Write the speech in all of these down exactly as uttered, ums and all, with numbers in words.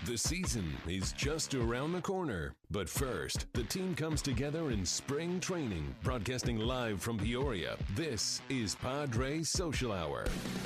The season is just around the corner. But first, the team comes together in spring training. Broadcasting live from Peoria, this is Padres Social Hour.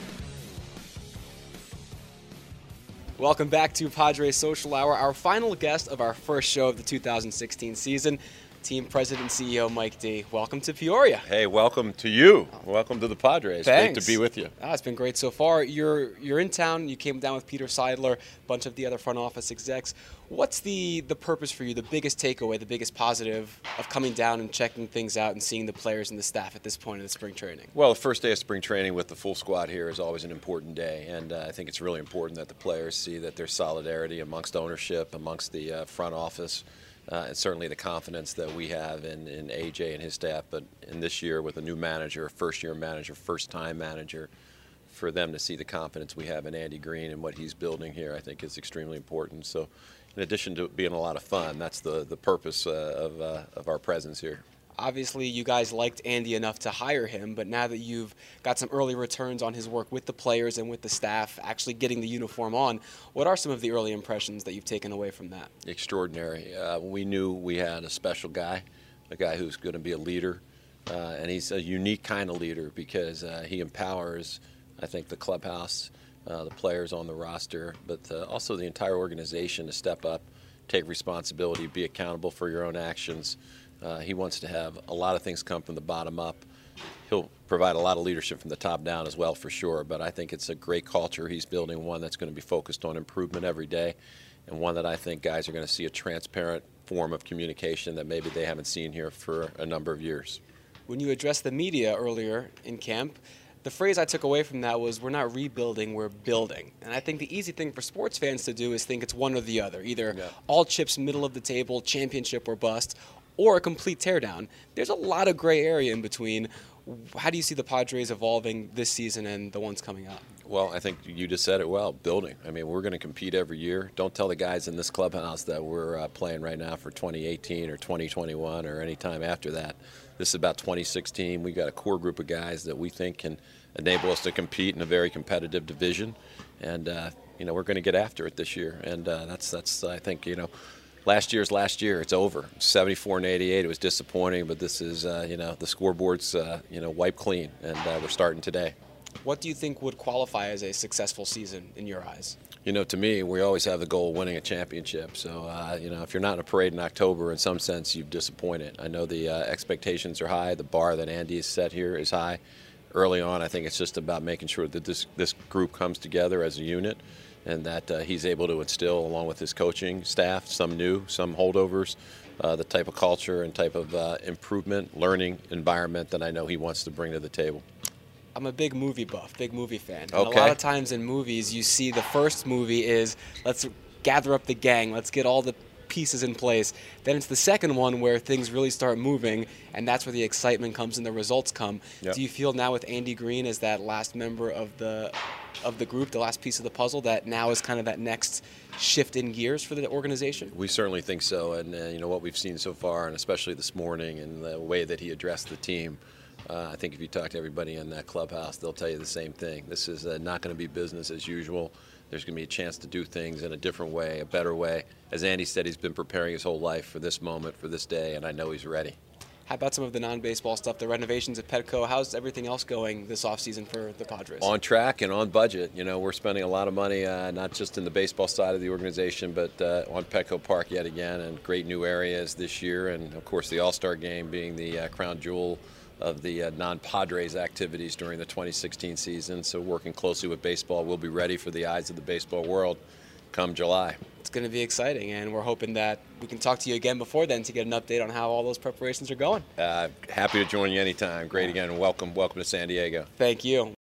Welcome back to Padres Social Hour, our final guest of our first show of the two thousand sixteen season. Team President and C E O Mike D. Welcome to Peoria. Hey, welcome to you. Welcome to the Padres. Thanks. Great to be with you. Ah, it's been great so far. You're you're in town. You came down with Peter Seidler, a bunch of the other front office execs. What's the, the purpose for you, the biggest takeaway, the biggest positive of coming down and checking things out and seeing the players and the staff at this point of the spring training? Well, the first day of spring training with the full squad here is always an important day, and uh, I think it's really important that the players see that there's solidarity amongst ownership, amongst the uh, front office. Uh, and certainly the confidence that we have in, in A J and his staff, but in this year with a new manager, first-year manager, first-time manager, for them to see the confidence we have in Andy Green and what he's building here, I think is extremely important. So in addition to it being a lot of fun, that's the, the purpose uh, of, uh, of our presence here. Obviously, you guys liked Andy enough to hire him, but now that you've got some early returns on his work with the players and with the staff, actually getting the uniform on, what are some of the early impressions that you've taken away from that? Extraordinary. Uh, we knew we had a special guy, a guy who's going to be a leader, uh, and he's a unique kind of leader because uh, he empowers, I think, the clubhouse, uh, the players on the roster, but uh, also the entire organization to step up, take responsibility, be accountable for your own actions. Uh, he wants to have a lot of things come from the bottom up. He'll provide a lot of leadership from the top down as well, for sure. But I think it's a great culture he's building, one that's going to be focused on improvement every day, and one that I think guys are going to see a transparent form of communication that maybe they haven't seen here for a number of years. When you addressed the media earlier in camp, the phrase I took away from that was, we're not rebuilding, we're building. And I think the easy thing for sports fans to do is think it's one or the other, either yeah. all chips middle of the table, championship or bust, or a complete teardown. There's a lot of gray area in between. How do you see the Padres evolving this season and the ones coming up? Well, I think you just said it well, building. I mean, we're going to compete every year. Don't tell the guys in this clubhouse that we're uh, playing right now for twenty eighteen or twenty twenty-one or any time after that. This is about twenty sixteen. We've got a core group of guys that we think can enable us to compete in a very competitive division. And, uh, you know, we're going to get after it this year. And uh, that's, that's, I think, you know, last year's last year. It's over. seventy-four and eighty-eight. It was disappointing, but this is, uh, you know, the scoreboard's, uh, you know, wiped clean, and uh, we're starting today. What do you think would qualify as a successful season in your eyes? You know, to me, we always have the goal of winning a championship. So, uh, you know, if you're not in a parade in October, in some sense, you've disappointed. I know the uh, expectations are high. The bar that Andy has set here is high. Early on, I think it's just about making sure that this this group comes together as a unit, and that uh, he's able to instill, along with his coaching staff, some new, some holdovers, uh, the type of culture and type of uh, improvement, learning environment that I know he wants to bring to the table. I'm a big movie buff, big movie fan. And okay. A lot of times in movies, you see the first movie is, let's gather up the gang, let's get all the pieces in place. Then it's the second one where things really start moving, and that's where the excitement comes and the results come. Yep. Do you feel now with Andy Green as that last member of the of the group, the last piece of the puzzle, that now is kind of that next shift in gears for the organization? We certainly think so, and uh, you know what we've seen so far, and especially this morning, and the way that he addressed the team. Uh, I think if you talk to everybody in that clubhouse, they'll tell you the same thing. This is uh, not going to be business as usual. There's going to be a chance to do things in a different way, a better way. As Andy said, he's been preparing his whole life for this moment, for this day, and I know he's ready. How about some of the non-baseball stuff, the renovations at Petco? How's everything else going this offseason for the Padres? On track and on budget. You know, we're spending a lot of money, uh, not just in the baseball side of the organization, but uh, on Petco Park yet again, and great new areas this year. And, of course, the All-Star Game being the uh, crown jewel of the uh, non-Padres activities during the twenty sixteen season. So working closely with baseball, we'll be ready for the eyes of the baseball world come July. It's going to be exciting, and we're hoping that we can talk to you again before then to get an update on how all those preparations are going. Uh, happy to join you anytime. Great again, and welcome, welcome to San Diego. Thank you.